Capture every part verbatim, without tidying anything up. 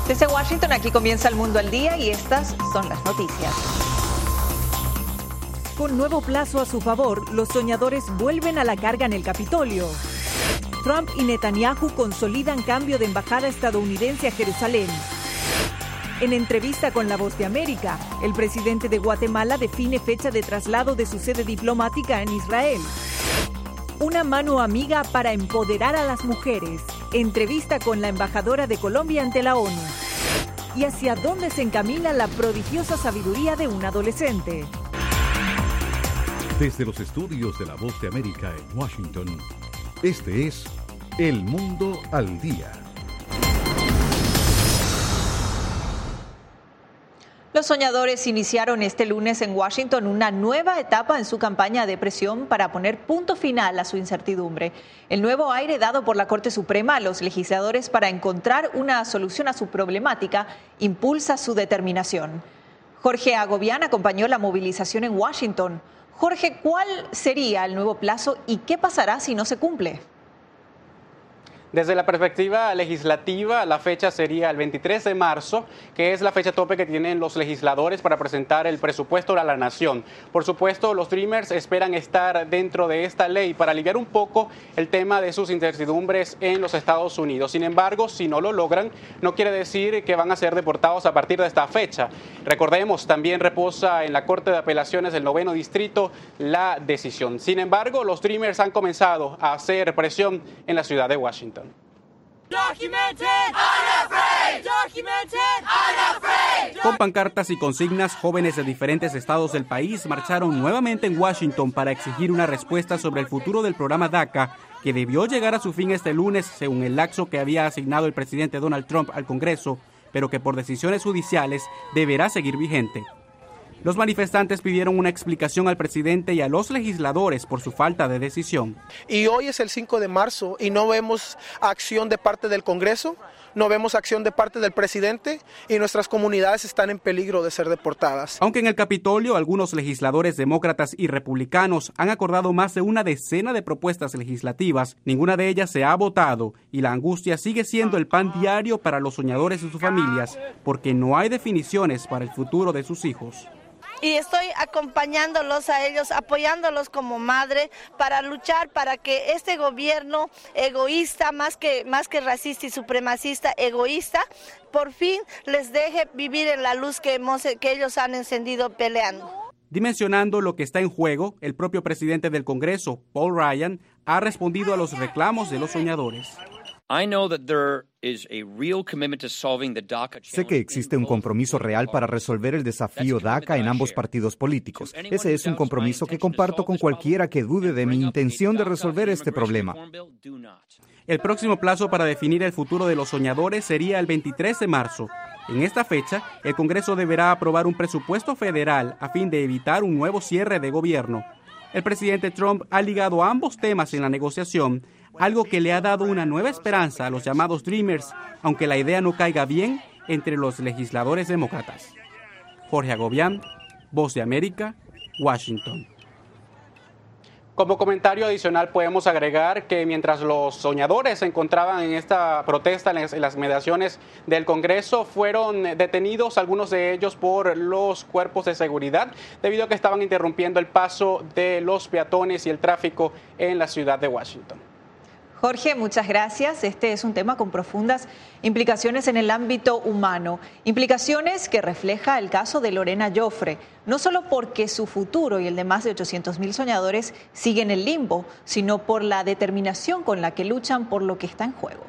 Desde Washington, aquí comienza El Mundo al Día y estas son las noticias. Con nuevo plazo a su favor, los soñadores vuelven a la carga en el Capitolio. Trump y Netanyahu consolidan cambio de embajada estadounidense a Jerusalén. En entrevista con La Voz de América, el presidente de Guatemala define fecha de traslado de su sede diplomática en Israel. Una mano amiga para empoderar a las mujeres. Entrevista con la embajadora de Colombia ante la ONU. ¿Y hacia dónde se encamina la prodigiosa sabiduría de un adolescente? Desde los estudios de La Voz de América en Washington, este es El Mundo al Día. Los soñadores iniciaron este lunes en Washington una nueva etapa en su campaña de presión para poner punto final a su incertidumbre. El nuevo aire dado por la Corte Suprema a los legisladores para encontrar una solución a su problemática impulsa su determinación. Jorge Agobián acompañó la movilización en Washington. Jorge, ¿cuál sería el nuevo plazo y qué pasará si no se cumple? Desde la perspectiva legislativa, la fecha sería el veintitrés de marzo, que es la fecha tope que tienen los legisladores para presentar el presupuesto a la nación. Por supuesto, los Dreamers esperan estar dentro de esta ley para aliviar un poco el tema de sus incertidumbres en los Estados Unidos. Sin embargo, si no lo logran, no quiere decir que van a ser deportados a partir de esta fecha. Recordemos, también reposa en la Corte de Apelaciones del Noveno Distrito la decisión. Sin embargo, los Dreamers han comenzado a hacer presión en la ciudad de Washington. Documented, unafraid. Documented, unafraid. Con pancartas y consignas, jóvenes de diferentes estados del país marcharon nuevamente en Washington para exigir una respuesta sobre el futuro del programa DACA, que debió llegar a su fin este lunes según el lapso que había asignado el presidente Donald Trump al Congreso, pero que por decisiones judiciales deberá seguir vigente. Los manifestantes pidieron una explicación al presidente y a los legisladores por su falta de decisión. Y hoy es el cinco de marzo y no vemos acción de parte del Congreso, no vemos acción de parte del presidente y nuestras comunidades están en peligro de ser deportadas. Aunque en el Capitolio algunos legisladores demócratas y republicanos han acordado más de una decena de propuestas legislativas, ninguna de ellas se ha votado y la angustia sigue siendo el pan diario para los soñadores y sus familias porque no hay definiciones para el futuro de sus hijos. Y estoy acompañándolos a ellos, apoyándolos como madre para luchar para que este gobierno egoísta, más que, más que racista y supremacista, egoísta, por fin les deje vivir en la luz que, hemos, que ellos han encendido peleando. Dimensionando lo que está en juego, el propio presidente del Congreso, Paul Ryan, ha respondido a los reclamos de los soñadores. Sé que existe un compromiso real para resolver el desafío DACA en ambos partidos políticos. Ese es un compromiso que comparto con cualquiera que dude de mi intención de resolver este problema. El próximo plazo para definir el futuro de los soñadores sería el veintitrés de marzo. En esta fecha, el Congreso deberá aprobar un presupuesto federal a fin de evitar un nuevo cierre de gobierno. El presidente Trump ha ligado ambos temas en la negociación, algo que le ha dado una nueva esperanza a los llamados Dreamers, aunque la idea no caiga bien entre los legisladores demócratas. Jorge Agobián, Voz de América, Washington. Como comentario adicional podemos agregar que mientras los soñadores se encontraban en esta protesta en las, en las inmediaciones del Congreso, fueron detenidos algunos de ellos por los cuerpos de seguridad debido a que estaban interrumpiendo el paso de los peatones y el tráfico en la ciudad de Washington. Jorge, muchas gracias. Este es un tema con profundas implicaciones en el ámbito humano, implicaciones que refleja el caso de Lorena Joffre, no solo porque su futuro y el de más de ochocientos mil soñadores sigue en el limbo, sino por la determinación con la que luchan por lo que está en juego.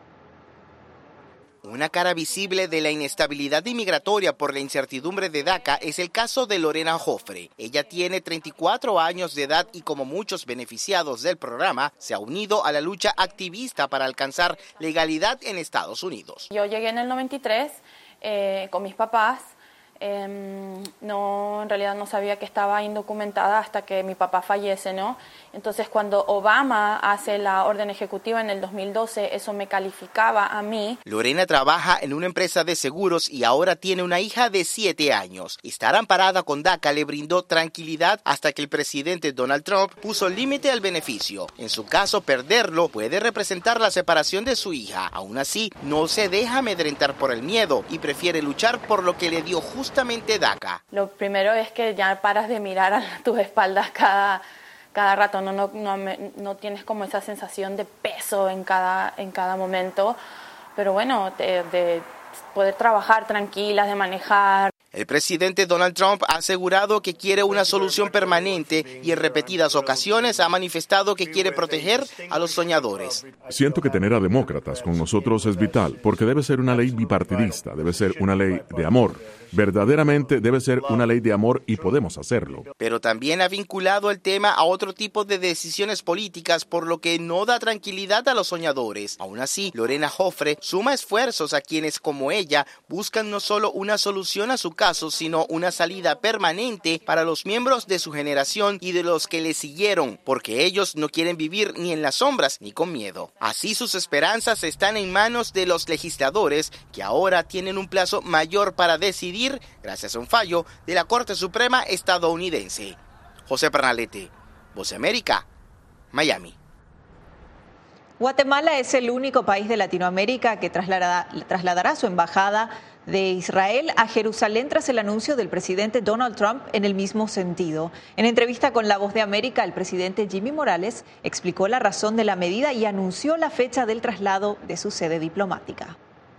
Una cara visible de la inestabilidad inmigratoria por la incertidumbre de DACA es el caso de Lorena Joffre. Ella tiene treinta y cuatro años de edad y como muchos beneficiados del programa, se ha unido a la lucha activista para alcanzar legalidad en Estados Unidos. Yo llegué en el noventa y tres eh, con mis papás. Eh, no, en realidad no sabía que estaba indocumentada hasta que mi papá fallece, ¿no? Entonces, cuando Obama hace la orden ejecutiva en el dos mil doce, eso me calificaba a mí. Lorena trabaja en una empresa de seguros y ahora tiene una hija de siete años. Estar amparada con DACA le brindó tranquilidad hasta que el presidente Donald Trump puso límite al beneficio. En su caso, perderlo puede representar la separación de su hija. Aún así, no se deja amedrentar por el miedo y prefiere luchar por lo que le dio justamente DACA. Lo primero es que ya paras de mirar a tus espaldas cada, cada rato, no, no, no, no tienes como esa sensación de peso en cada, en cada momento, pero bueno, de, de poder trabajar tranquilas, de manejar. El presidente Donald Trump ha asegurado que quiere una solución permanente y en repetidas ocasiones ha manifestado que quiere proteger a los soñadores. Siento que tener a demócratas con nosotros es vital, porque debe ser una ley bipartidista, debe ser una ley de amor. Verdaderamente debe ser una ley de amor y podemos hacerlo. Pero también ha vinculado el tema a otro tipo de decisiones políticas, por lo que no da tranquilidad a los soñadores. Aún así, Lorena Joffre suma esfuerzos a quienes, como ella, buscan no solo una solución a su caso, sino una salida permanente para los miembros de su generación y de los que le siguieron, porque ellos no quieren vivir ni en las sombras ni con miedo. Así sus esperanzas están en manos de los legisladores, que ahora tienen un plazo mayor para decidir gracias a un fallo de la Corte Suprema estadounidense. José Pernalete, Voz de América, Miami. Guatemala es el único país de Latinoamérica que trasladará, trasladará su embajada de Israel a Jerusalén tras el anuncio del presidente Donald Trump en el mismo sentido. En entrevista con La Voz de América, el presidente Jimmy Morales explicó la razón de la medida y anunció la fecha del traslado de su sede diplomática.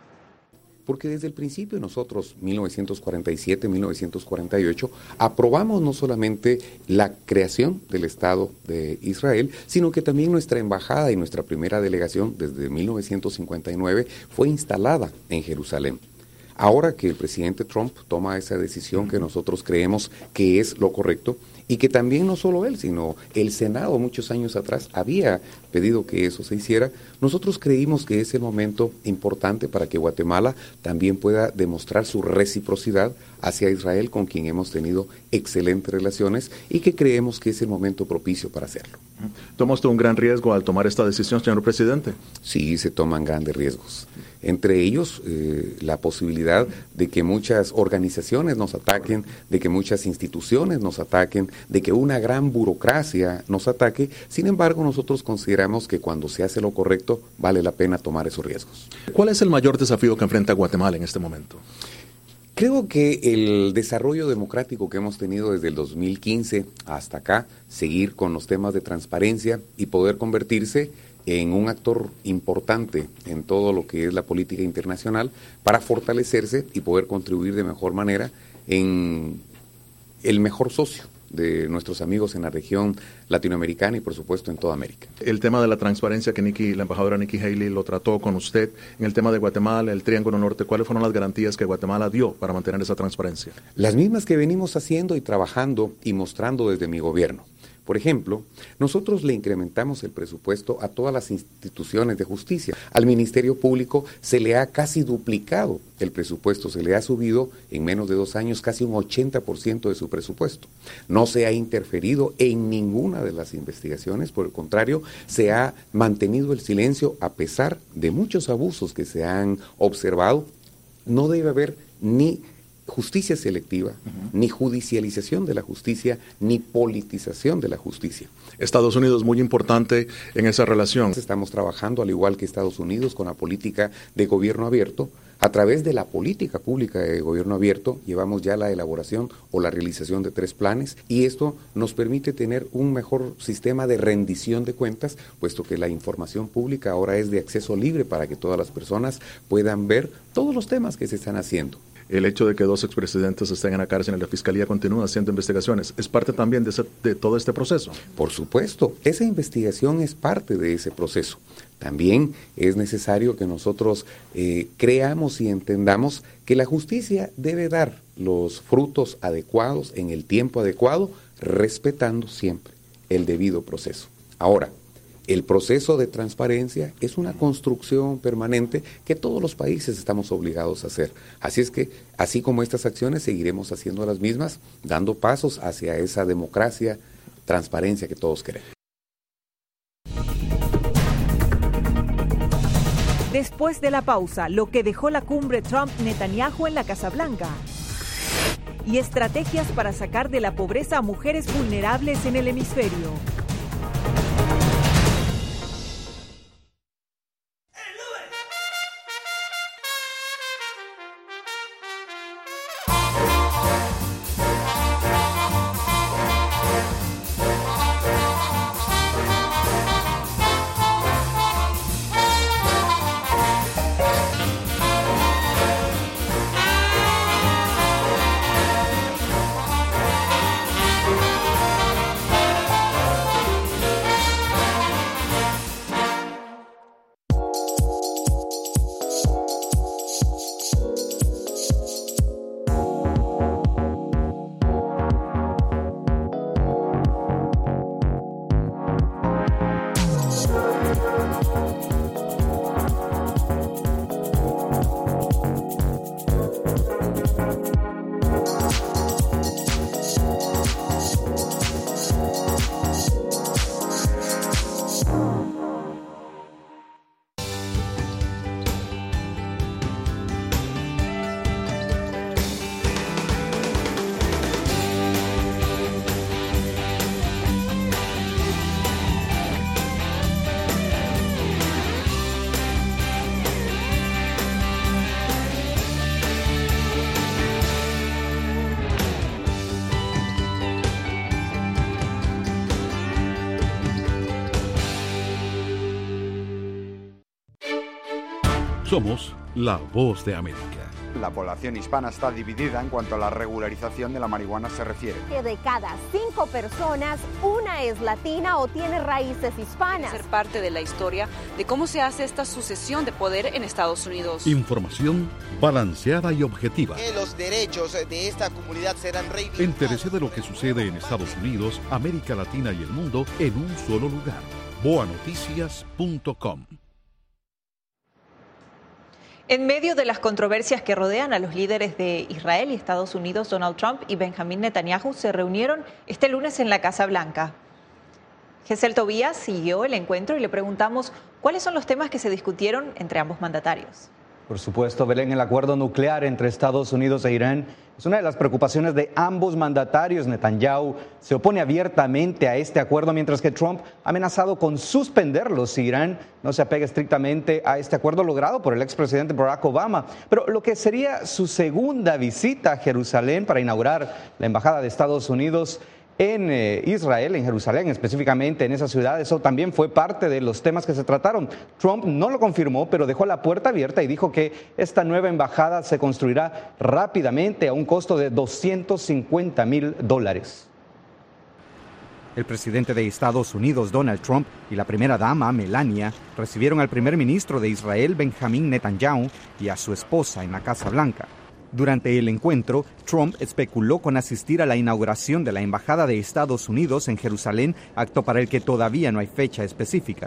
Porque desde el principio nosotros, mil novecientos cuarenta y siete, mil novecientos cuarenta y ocho, aprobamos no solamente la creación del Estado de Israel, sino que también nuestra embajada y nuestra primera delegación desde mil novecientos cincuenta y nueve fue instalada en Jerusalén. Ahora que el presidente Trump toma esa decisión que nosotros creemos que es lo correcto, y que también no solo él, sino el Senado muchos años atrás había pedido que eso se hiciera, nosotros creímos que es el momento importante para que Guatemala también pueda demostrar su reciprocidad hacia Israel, con quien hemos tenido excelentes relaciones y que creemos que es el momento propicio para hacerlo. ¿Toma usted un gran riesgo al tomar esta decisión, señor presidente? Sí, se toman grandes riesgos. Entre ellos, eh, la posibilidad de que muchas organizaciones nos ataquen, de que muchas instituciones nos ataquen, de que una gran burocracia nos ataque. Sin embargo, nosotros consideramos que cuando se hace lo correcto, vale la pena tomar esos riesgos. ¿Cuál es el mayor desafío que enfrenta Guatemala en este momento? Creo que el desarrollo democrático que hemos tenido desde el dos mil quince hasta acá, seguir con los temas de transparencia y poder convertirse en un actor importante en todo lo que es la política internacional para fortalecerse y poder contribuir de mejor manera en el mejor socio de nuestros amigos en la región latinoamericana y por supuesto en toda América. El tema de la transparencia que Nikki, la embajadora Nikki Haley lo trató con usted, en el tema de Guatemala, el Triángulo Norte, ¿cuáles fueron las garantías que Guatemala dio para mantener esa transparencia? Las mismas que venimos haciendo y trabajando y mostrando desde mi gobierno. Por ejemplo, nosotros le incrementamos el presupuesto a todas las instituciones de justicia. Al Ministerio Público se le ha casi duplicado el presupuesto, se le ha subido en menos de dos años casi un ochenta por ciento de su presupuesto. No se ha interferido en ninguna de las investigaciones, por el contrario, se ha mantenido el silencio a pesar de muchos abusos que se han observado. No debe haber ni justicia selectiva, uh-huh. ni judicialización de la justicia, ni politización de la justicia. Estados Unidos es muy importante en esa relación. Estamos trabajando, al igual que Estados Unidos, con la política de gobierno abierto. A través de la política pública de gobierno abierto, llevamos ya la elaboración o la realización de tres planes y esto nos permite tener un mejor sistema de rendición de cuentas, puesto que la información pública ahora es de acceso libre para que todas las personas puedan ver todos los temas que se están haciendo. El hecho de que dos expresidentes estén en la cárcel y la Fiscalía continúa haciendo investigaciones, ¿es parte también de, ese, de todo este proceso? Por supuesto, esa investigación es parte de ese proceso. También es necesario que nosotros eh, creamos y entendamos que la justicia debe dar los frutos adecuados en el tiempo adecuado, respetando siempre el debido proceso. Ahora, El proceso de transparencia es una construcción permanente que todos los países estamos obligados a hacer. Así es que, así como estas acciones, seguiremos haciendo las mismas, dando pasos hacia esa democracia, transparencia que todos queremos. Después de la pausa, lo que dejó la cumbre Trump-Netanyahu en la Casa Blanca. Y estrategias para sacar de la pobreza a mujeres vulnerables en el hemisferio. Somos la voz de América. La población hispana está dividida en cuanto a la regularización de la marihuana se refiere. Que de cada cinco personas, una es latina o tiene raíces hispanas. Ser parte de la historia de cómo se hace esta sucesión de poder en Estados Unidos. Información balanceada y objetiva. Que los derechos de esta comunidad serán reivindicados. Entérese de lo que sucede en Estados Unidos, América Latina y el mundo en un solo lugar. boa noticias punto com. En medio de las controversias que rodean a los líderes de Israel y Estados Unidos, Donald Trump y Benjamín Netanyahu se reunieron este lunes en la Casa Blanca. Gesell Tobías siguió el encuentro y le preguntamos cuáles son los temas que se discutieron entre ambos mandatarios. Por supuesto, Belén, el acuerdo nuclear entre Estados Unidos e Irán es una de las preocupaciones de ambos mandatarios. Netanyahu se opone abiertamente a este acuerdo, mientras que Trump ha amenazado con suspenderlo si Irán no se apega estrictamente a este acuerdo logrado por el expresidente Barack Obama. Pero lo que sería su segunda visita a Jerusalén para inaugurar la embajada de Estados Unidos en eh, Israel, en Jerusalén, específicamente en esa ciudad, eso también fue parte de los temas que se trataron. Trump no lo confirmó, pero dejó la puerta abierta y dijo que esta nueva embajada se construirá rápidamente a un costo de doscientos cincuenta mil dólares. El presidente de Estados Unidos, Donald Trump, y la primera dama, Melania, recibieron al primer ministro de Israel, Benjamín Netanyahu, y a su esposa en la Casa Blanca. Durante el encuentro, Trump especuló con asistir a la inauguración de la Embajada de Estados Unidos en Jerusalén, acto para el que todavía no hay fecha específica.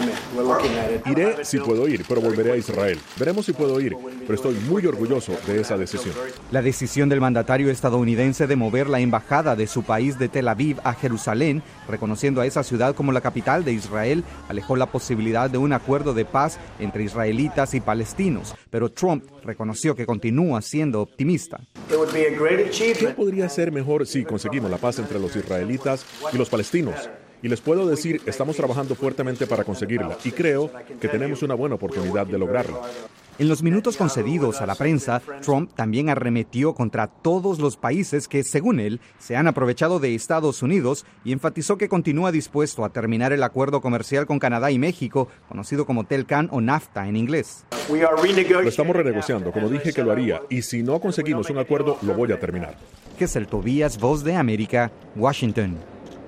Iré si puedo ir, pero volveré a Israel. Veremos si puedo ir, pero estoy muy orgulloso de esa decisión. La decisión del mandatario estadounidense de mover la embajada de su país de Tel Aviv a Jerusalén, reconociendo a esa ciudad como la capital de Israel, alejó la posibilidad de un acuerdo de paz entre israelitas y palestinos, pero Trump reconoció que continúa siendo optimista. ¿Qué podría ser mejor si conseguimos la paz entre los israelitas y los palestinos? Y les puedo decir, estamos trabajando fuertemente para conseguirla y creo que tenemos una buena oportunidad de lograrlo. En los minutos concedidos a la prensa, Trump también arremetió contra todos los países que, según él, se han aprovechado de Estados Unidos y enfatizó que continúa dispuesto a terminar el acuerdo comercial con Canadá y México, conocido como TELCAN o NAFTA en inglés. Lo estamos renegociando, como dije que lo haría, y si no conseguimos un acuerdo, lo voy a terminar. Gesell Tobías, Voz de América, Washington.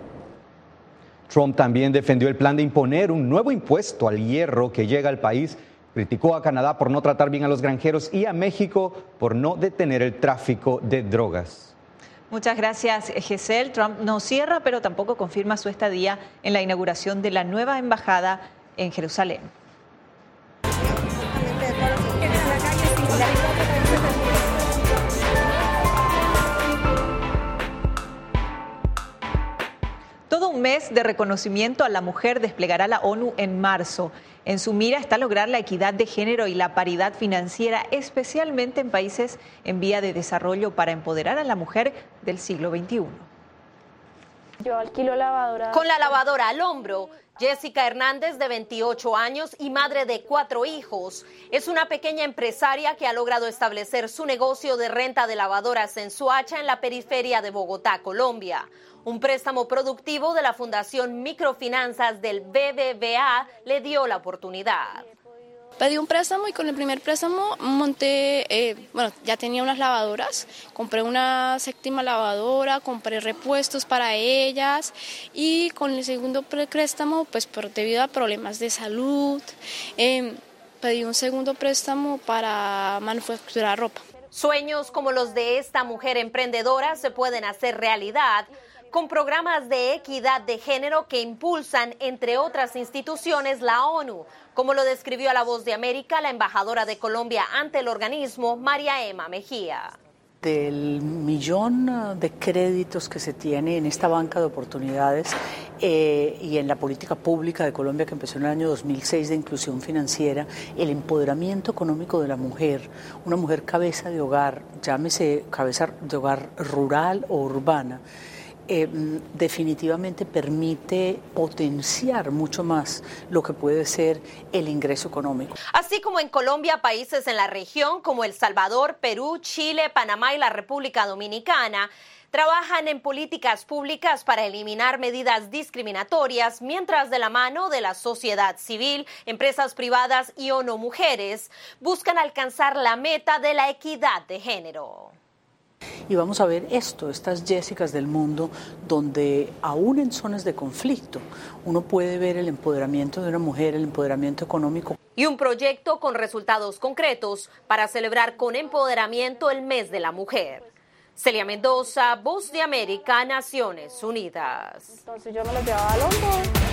Trump también defendió el plan de imponer un nuevo impuesto al hierro que llega al país. Criticó a Canadá por no tratar bien a los granjeros y a México por no detener el tráfico de drogas. Muchas gracias, Giselle. Trump no cierra, pero tampoco confirma su estadía en la inauguración de la nueva embajada en Jerusalén. Todo un mes de reconocimiento a la mujer desplegará la ONU en marzo. En su mira está lograr la equidad de género y la paridad financiera, especialmente en países en vía de desarrollo, para empoderar a la mujer del siglo veintiuno. Yo alquilo lavadora. Con la lavadora al hombro, Jessica Hernández, de veintiocho años y madre de cuatro hijos, es una pequeña empresaria que ha logrado establecer su negocio de renta de lavadoras en Soacha, en la periferia de Bogotá, Colombia. Un préstamo productivo de la Fundación Microfinanzas del B B V A le dio la oportunidad. Pedí un préstamo y con el primer préstamo monté, eh, bueno, ya tenía unas lavadoras, compré una séptima lavadora, compré repuestos para ellas y con el segundo préstamo, pues por, debido a problemas de salud, eh, pedí un segundo préstamo para manufacturar ropa. Sueños como los de esta mujer emprendedora se pueden hacer realidad con programas de equidad de género que impulsan, entre otras instituciones, la ONU, como lo describió a La Voz de América la embajadora de Colombia ante el organismo, María Emma Mejía. Del millón de créditos que se tiene en esta banca de oportunidades eh, y en la política pública de Colombia que empezó en el año dos mil seis de inclusión financiera, el empoderamiento económico de la mujer, una mujer cabeza de hogar, llámese cabeza de hogar rural o urbana, Eh, definitivamente permite potenciar mucho más lo que puede ser el ingreso económico. Así como en Colombia, países en la región como El Salvador, Perú, Chile, Panamá y la República Dominicana trabajan en políticas públicas para eliminar medidas discriminatorias, mientras de la mano de la sociedad civil, empresas privadas y ONU Mujeres buscan alcanzar la meta de la equidad de género. Y vamos a ver esto, estas Jessicas del mundo, donde aún en zonas de conflicto uno puede ver el empoderamiento de una mujer, el empoderamiento económico. Y un proyecto con resultados concretos para celebrar con empoderamiento el mes de la mujer. Celia Mendoza, Voz de América, Naciones Unidas. Entonces yo me lo llevaba al hombro.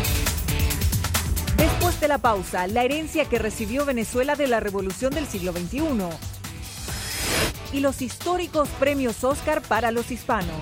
Después de la pausa, la herencia que recibió Venezuela de la revolución del siglo veintiuno. Y los históricos premios Oscar para los hispanos.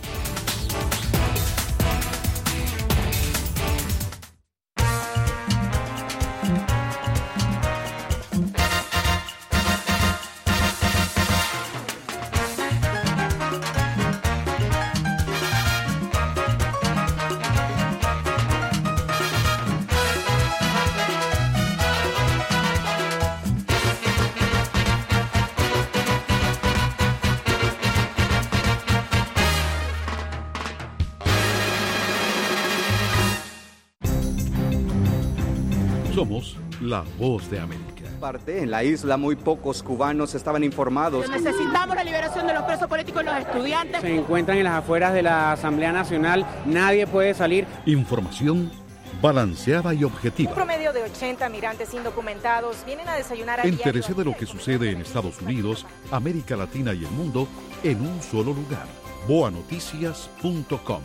Somos la Voz de América. Parte en la isla muy pocos cubanos estaban informados. Necesitamos la liberación de los presos políticos y los estudiantes. Se encuentran en las afueras de la Asamblea Nacional, nadie puede salir. Información balanceada y objetiva. Un promedio de ochenta migrantes indocumentados vienen a desayunar a diario. Entérese de lo que sucede en Estados Unidos, América Latina y el mundo en un solo lugar. boa noticias punto com.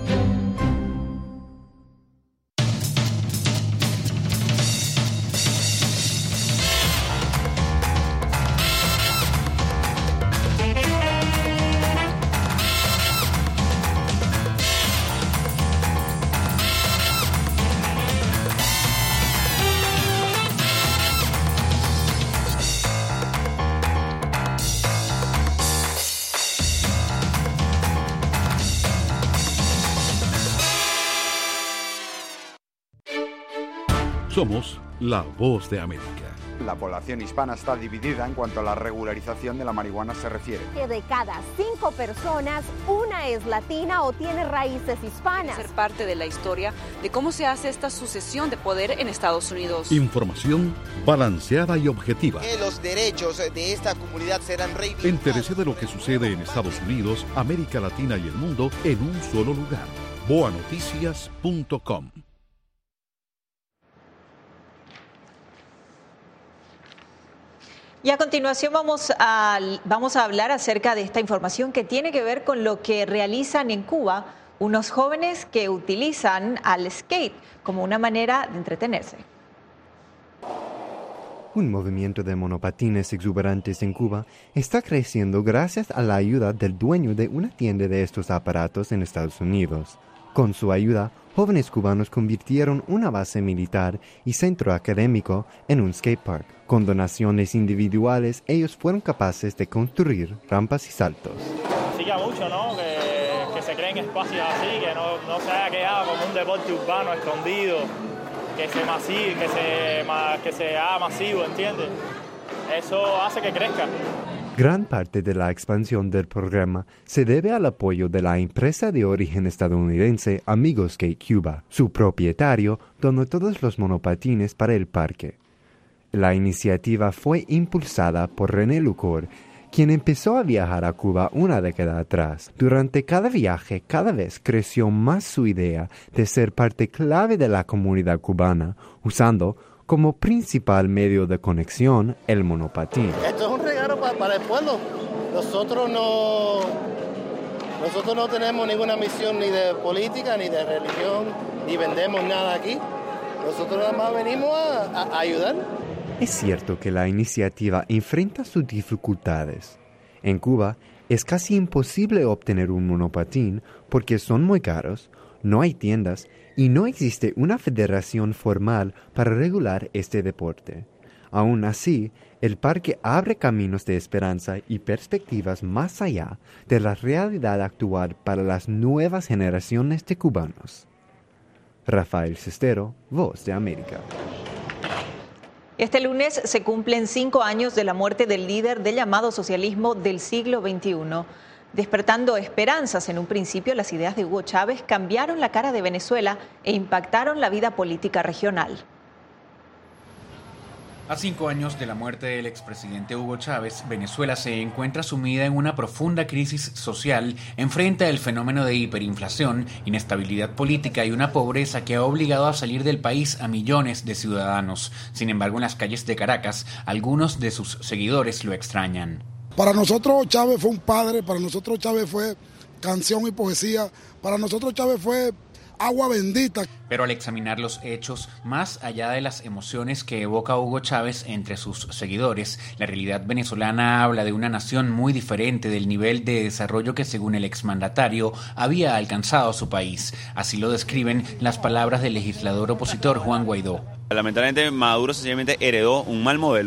Somos la Voz de América. La población hispana está dividida en cuanto a la regularización de la marihuana se refiere. Que de cada cinco personas, una es latina o tiene raíces hispanas. Ser parte de la historia de cómo se hace esta sucesión de poder en Estados Unidos. Información balanceada y objetiva. Que los derechos de esta comunidad serán reivindicados. Entérese de lo que sucede en Estados Unidos, América Latina y el mundo en un solo lugar. boa noticias punto com. Y a continuación vamos a, vamos a hablar acerca de esta información que tiene que ver con lo que realizan en Cuba unos jóvenes que utilizan al skate como una manera de entretenerse. Un movimiento de monopatines exuberantes en Cuba está creciendo gracias a la ayuda del dueño de una tienda de estos aparatos en Estados Unidos. Con su ayuda, jóvenes cubanos convirtieron una base militar y centro académico en un skatepark. Con donaciones individuales, ellos fueron capaces de construir rampas y saltos. Sigue mucho, ¿no? Que, que se creen espacios así, que no, no se haya quedado como un deporte urbano escondido, que se, masivo, que se, que se haga masivo, ¿entiendes? Eso hace que crezca. Gran parte de la expansión del programa se debe al apoyo de la empresa de origen estadounidense Amigo Skate Cuba. Su propietario donó todos los monopatines para el parque. La iniciativa fue impulsada por René Lucor, quien empezó a viajar a Cuba una década atrás. Durante cada viaje, cada vez creció más su idea de ser parte clave de la comunidad cubana, usando como principal medio de conexión el monopatín. Esto es un regalo para, para el pueblo. Nosotros no, nosotros no tenemos ninguna misión ni de política, ni de religión, ni vendemos nada aquí. Nosotros nada más venimos a, a, a ayudar. Es cierto que la iniciativa enfrenta sus dificultades. En Cuba es casi imposible obtener un monopatín porque son muy caros, no hay tiendas y no existe una federación formal para regular este deporte. Aún así, el parque abre caminos de esperanza y perspectivas más allá de la realidad actual para las nuevas generaciones de cubanos. Rafael Cestero, Voz de América. Este lunes se cumplen cinco años de la muerte del líder del llamado socialismo del siglo veintiuno. Despertando esperanzas en un principio, las ideas de Hugo Chávez cambiaron la cara de Venezuela e impactaron la vida política regional. A cinco años de la muerte del expresidente Hugo Chávez, Venezuela se encuentra sumida en una profunda crisis social, enfrenta el fenómeno de hiperinflación, inestabilidad política y una pobreza que ha obligado a salir del país a millones de ciudadanos. Sin embargo, en las calles de Caracas, algunos de sus seguidores lo extrañan. Para nosotros Chávez fue un padre, para nosotros Chávez fue canción y poesía, para nosotros Chávez fue agua bendita. Pero al examinar los hechos, más allá de las emociones que evoca Hugo Chávez entre sus seguidores, la realidad venezolana habla de una nación muy diferente del nivel de desarrollo que, según el exmandatario, había alcanzado su país. Así lo describen las palabras del legislador opositor Juan Guaidó. Lamentablemente Maduro sencillamente heredó un mal modelo,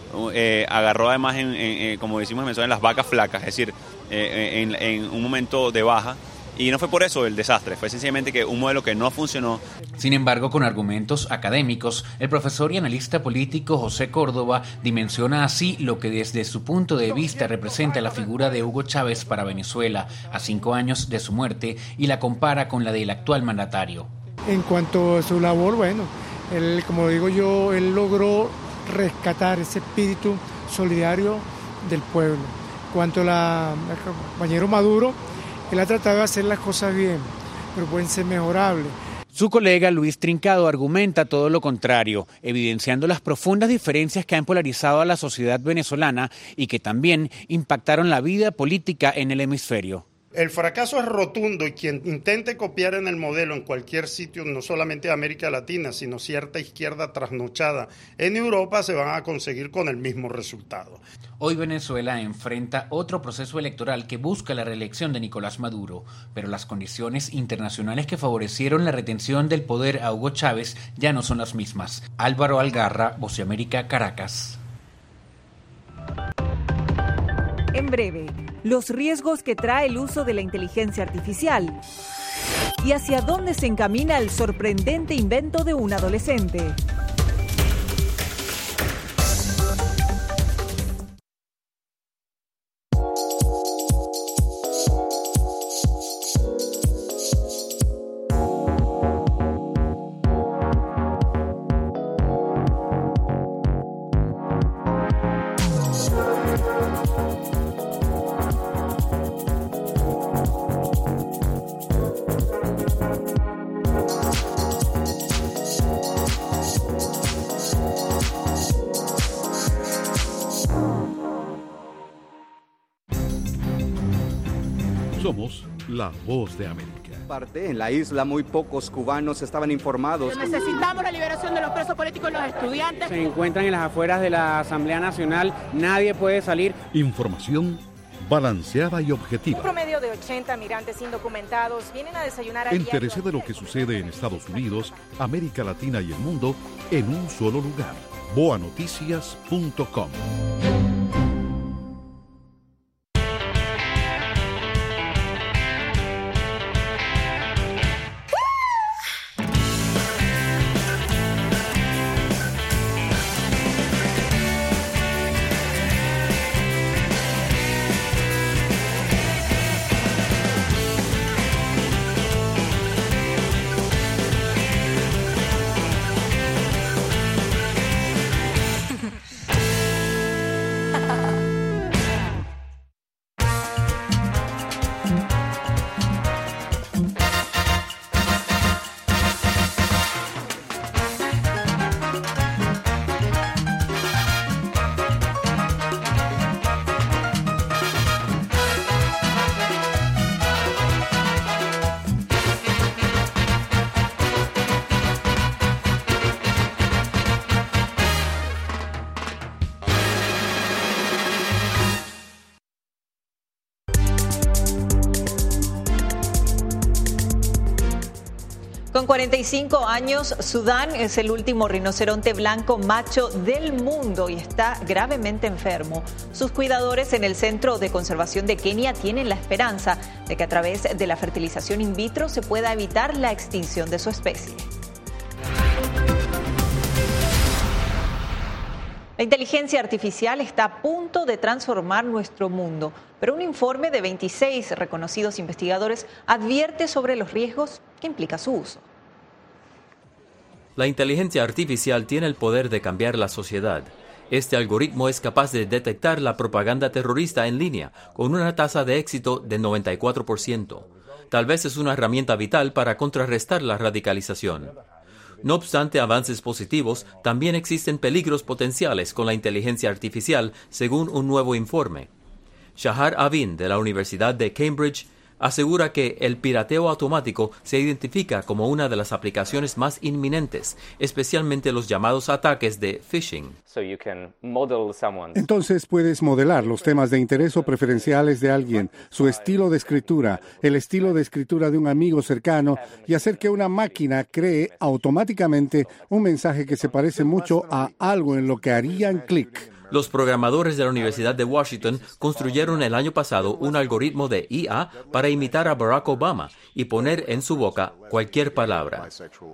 eh, agarró además, en, en, como decimos en Venezuela, en las vacas flacas, es decir, eh, en, en un momento de baja. Y no fue por eso el desastre, fue sencillamente que un modelo que no funcionó. Sin embargo, con argumentos académicos, el profesor y analista político José Córdoba dimensiona así lo que desde su punto de vista representa la figura de Hugo Chávez para Venezuela a cinco años de su muerte y la compara con la del actual mandatario. En cuanto a su labor, bueno, él, como digo yo, él logró rescatar ese espíritu solidario del pueblo. En cuanto al compañero Maduro, él ha tratado de hacer las cosas bien, pero pueden ser mejorables. Su colega Luis Trincado argumenta todo lo contrario, evidenciando las profundas diferencias que han polarizado a la sociedad venezolana y que también impactaron la vida política en el hemisferio. El fracaso es rotundo y quien intente copiar en el modelo en cualquier sitio, no solamente de América Latina, sino cierta izquierda trasnochada en Europa, se van a conseguir con el mismo resultado. Hoy Venezuela enfrenta otro proceso electoral que busca la reelección de Nicolás Maduro, pero las condiciones internacionales que favorecieron la retención del poder a Hugo Chávez ya no son las mismas. Álvaro Algarra, Voz de América, Caracas. En breve, los riesgos que trae el uso de la inteligencia artificial y hacia dónde se encamina el sorprendente invento de un adolescente. Somos la voz de América. Parte en la isla muy pocos cubanos estaban informados. Necesitamos la liberación de los presos políticos y los estudiantes. Se encuentran en las afueras de la Asamblea Nacional, nadie puede salir. Información balanceada y objetiva. Un promedio de ochenta migrantes indocumentados vienen a desayunar a Entérese de lo que sucede en Estados Unidos, América Latina y el mundo en un solo lugar. boa noticias punto com. Con cuarenta y cinco años, Sudán es el último rinoceronte blanco macho del mundo y está gravemente enfermo. Sus cuidadores en el Centro de Conservación de Kenia tienen la esperanza de que a través de la fertilización in vitro se pueda evitar la extinción de su especie. La inteligencia artificial está a punto de transformar nuestro mundo, pero un informe de veintiséis reconocidos investigadores advierte sobre los riesgos que implica su uso. La inteligencia artificial tiene el poder de cambiar la sociedad. Este algoritmo es capaz de detectar la propaganda terrorista en línea con una tasa de éxito de noventa y cuatro por ciento. Tal vez es una herramienta vital para contrarrestar la radicalización. No obstante avances positivos, también existen peligros potenciales con la inteligencia artificial, según un nuevo informe. Shahar Avin, de la Universidad de Cambridge, asegura que el pirateo automático se identifica como una de las aplicaciones más inminentes, especialmente los llamados ataques de phishing. Entonces puedes modelar los temas de interés o preferenciales de alguien, su estilo de escritura, el estilo de escritura de un amigo cercano y hacer que una máquina cree automáticamente un mensaje que se parece mucho a algo en lo que harían clic. Los programadores de la Universidad de Washington construyeron el año pasado un algoritmo de I A para imitar a Barack Obama y poner en su boca cualquier palabra.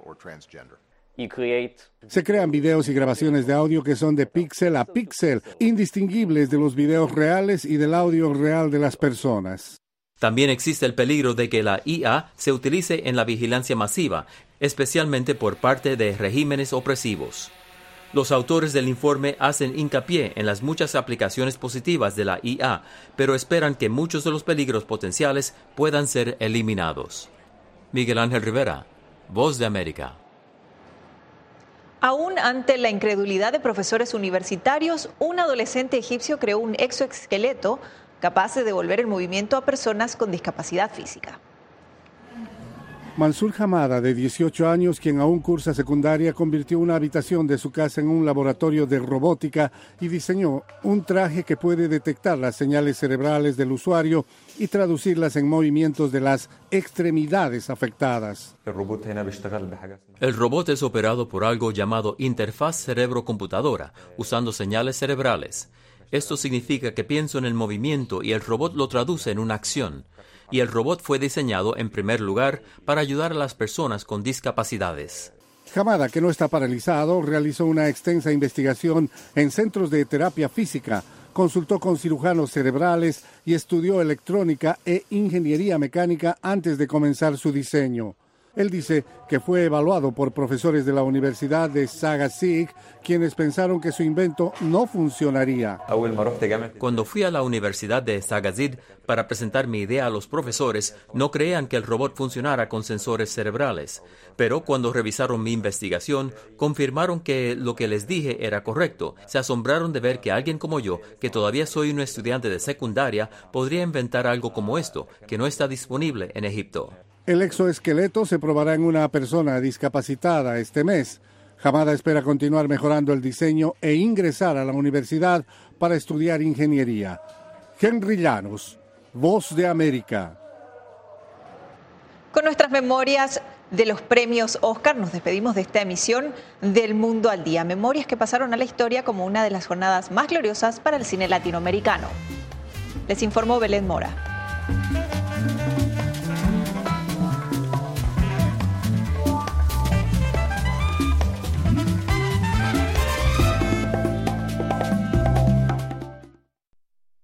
Se crean videos y grabaciones de audio que son de píxel a píxel, indistinguibles de los videos reales y del audio real de las personas. También existe el peligro de que la I A se utilice en la vigilancia masiva, especialmente por parte de regímenes opresivos. Los autores del informe hacen hincapié en las muchas aplicaciones positivas de la I A, pero esperan que muchos de los peligros potenciales puedan ser eliminados. Miguel Ángel Rivera, Voz de América. Aún ante la incredulidad de profesores universitarios, un adolescente egipcio creó un exoesqueleto capaz de devolver el movimiento a personas con discapacidad física. Mansur Hamada, de dieciocho años, quien aún cursa secundaria, convirtió una habitación de su casa en un laboratorio de robótica y diseñó un traje que puede detectar las señales cerebrales del usuario y traducirlas en movimientos de las extremidades afectadas. El robot es operado por algo llamado interfaz cerebro-computadora, usando señales cerebrales. Esto significa que pienso en el movimiento y el robot lo traduce en una acción. Y el robot fue diseñado en primer lugar para ayudar a las personas con discapacidades. Hamada, que no está paralizado, realizó una extensa investigación en centros de terapia física, consultó con cirujanos cerebrales y estudió electrónica e ingeniería mecánica antes de comenzar su diseño. Él dice que fue evaluado por profesores de la Universidad de Sagazig, quienes pensaron que su invento no funcionaría. Cuando fui a la Universidad de Sagazid para presentar mi idea a los profesores, no creían que el robot funcionara con sensores cerebrales. Pero cuando revisaron mi investigación, confirmaron que lo que les dije era correcto. Se asombraron de ver que alguien como yo, que todavía soy un estudiante de secundaria, podría inventar algo como esto, que no está disponible en Egipto. El exoesqueleto se probará en una persona discapacitada este mes. Hamada espera continuar mejorando el diseño e ingresar a la universidad para estudiar ingeniería. Henry Llanos, Voz de América. Con nuestras memorias de los premios Oscar nos despedimos de esta emisión del Mundo al Día. Memorias que pasaron a la historia como una de las jornadas más gloriosas para el cine latinoamericano. Les informó Belén Mora.